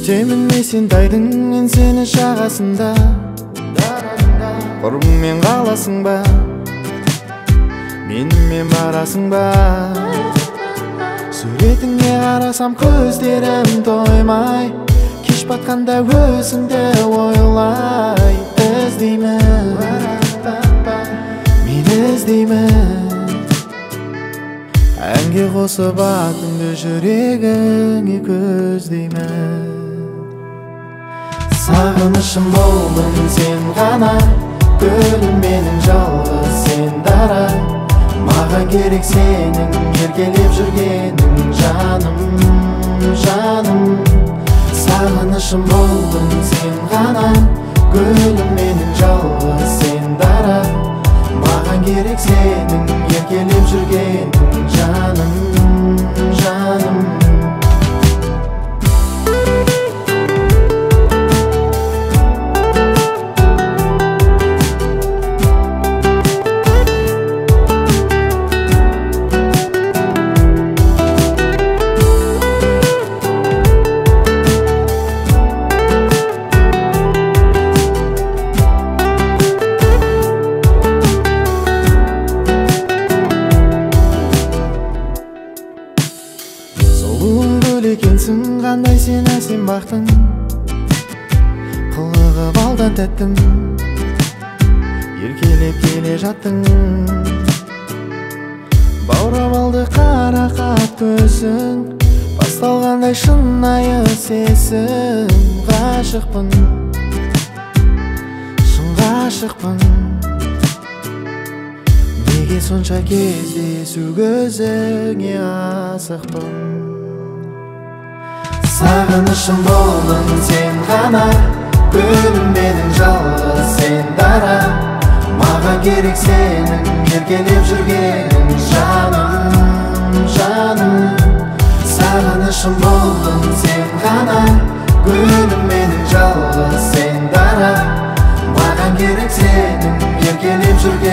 Темінмесен тайдың мен сені жағасында, құрбыңмен қаласың ба, менімен барасың ба? Суретіңе қарасам көздерім тоймай, кеш батқанда өзіңді ойлай. Іздеймін, мен іздеймін, әнге қосып атыңды жүрегіңе көздеймін. Сағынышым болдың сен ғана, гүлім менің жалғыз сен дара. Маған керек сенің еркелеп жүргенің жаным, жаным. Сағынышым болдың сен ғана, гүлім менің жалғыз сен дара. Маған керек сенің еркелеп жүргенің жаным, жаным. Екенсің қандай сен әсем бақтың, қылығы балдан тәттім, еркелеп келе жаттың. Баурап алды қара қат көзің, басталғандай шынайы сезім. Ғашықпын, шын ғашықпын, неге сонша кездесу көзіңе асықпын. Сағынышым болдың сен ғана, гүлім менің жалғыз сен дара. Маған керек сенің еркелеп жүргенің жаным, жаным. Сағынышым болдың сен ғана, гүлім менің жалғыз сен дара. Маған керек сенің еркелеп жүргенің